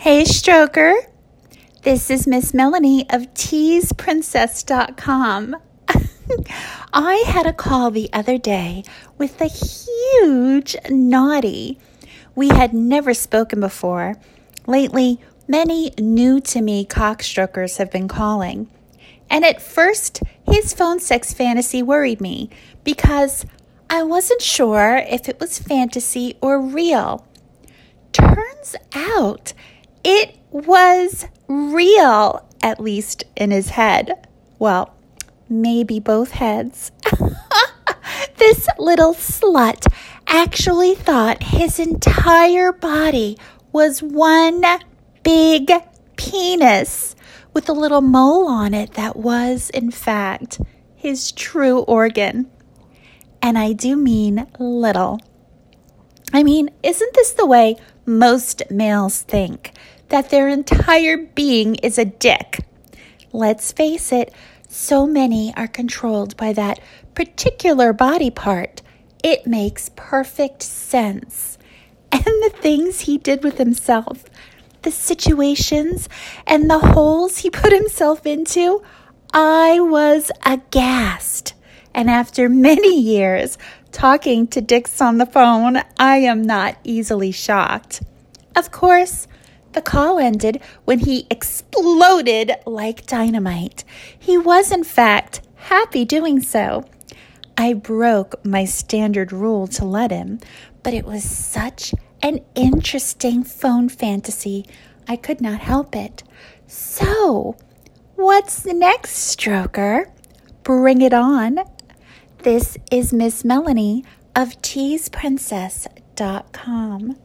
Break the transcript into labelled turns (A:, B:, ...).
A: Hey, Stroker. This is Miss Melanie of teaseprincess.com. I had a call the other day with a huge naughty. We had never spoken before. Lately, many new-to-me cockstrokers have been calling. And at first, his phone sex fantasy worried me because I wasn't sure if it was fantasy or real. Turns out it was real, at least in his head. Well, maybe both heads. This little slut actually thought his entire body was one big penis with a little mole on it that was, in fact, his true organ. And I do mean little. I mean, isn't this the way most males think? That their entire being is a dick? Let's face it, so many are controlled by that particular body part. It makes perfect sense. And the things he did with himself, the situations and the holes he put himself into, I was aghast. And after many years talking to dicks on the phone, I am not easily shocked. Of course, the call ended when he exploded like dynamite. He was, in fact, happy doing so. I broke my standard rule to let him, but it was such an interesting phone fantasy, I could not help it. So, what's next, Stroker? Bring it on. This is Miss Melanie of teaseprincess.com.